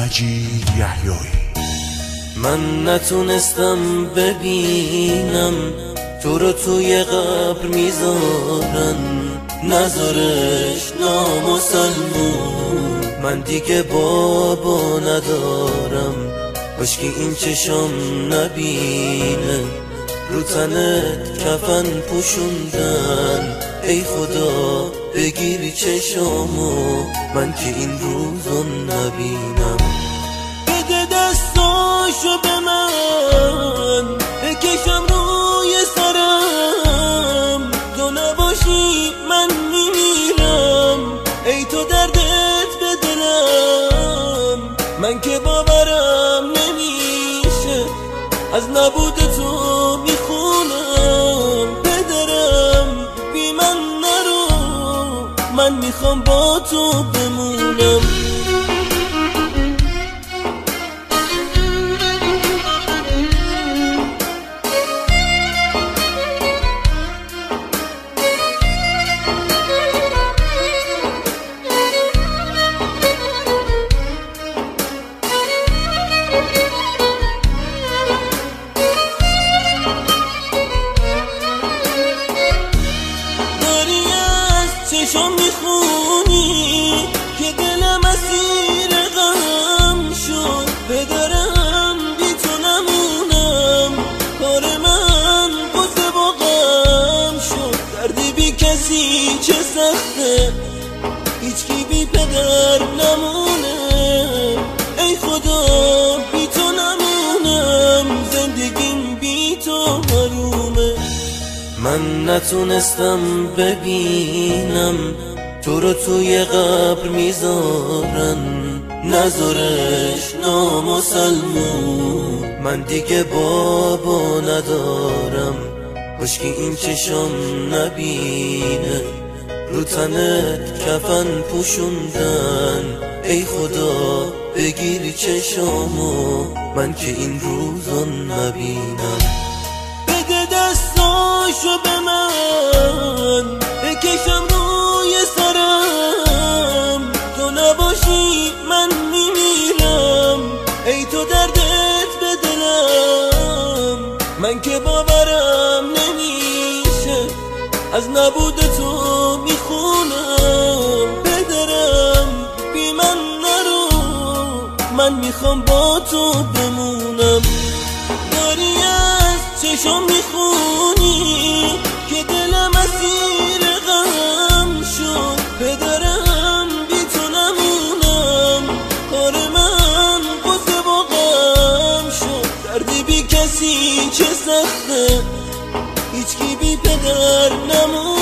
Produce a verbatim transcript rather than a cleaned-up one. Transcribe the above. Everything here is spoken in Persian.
مجید یحیایی. من نتونستم ببینم تو رو توی قبر میذارن، نذارش نامسلمون. من دیگه بابا ندارم، کاشکی این چشم نبینه رو تنت کفن پوشوندن. ای خدا بگیری چشامو، من که این روزو نبینم. بده دستاشو به من بکشم روی سرم، تو نباشی من میمیرم. ای تو دردت به دلم، من که باورم نمیشه از نبود تو میخونم. پدرم بی من نرو، من میخوام با تو بمونم. چشم میخونی که دلم اسیر غم شد. پدرم بی تو نمونم، کار من غصه و غم شد. دردی بی کسی چه سخته، هیچکی بی پدر نمونه. ای خدا بی تو نمونم، زندگیم بی تو حرومه. من نتونستم ببینم تو رو توی قبر میذارن، نذارش نامسلمون. من دیگه بابا ندارم، کاشکی این چشم نبینه رو تنت کفن پوشوندن. ای خدا بگیری چشامو، من که این روزو نبینم. بده دستاشو به من بکشم روی سرم، تو نباشی من میمیرم. ای تو دردت به دلم، من که باورم نمیشه از نبود تو میخونم. پدرم بی من نرو، من میخوام با تو بمونم. داری از چشم میخونی که دلم اسیر غم شد. پدرم بی تو نمونم، کار من غصه و غم شد. دردی بی کسی چه سخته، هیچکی بی پدر نمون.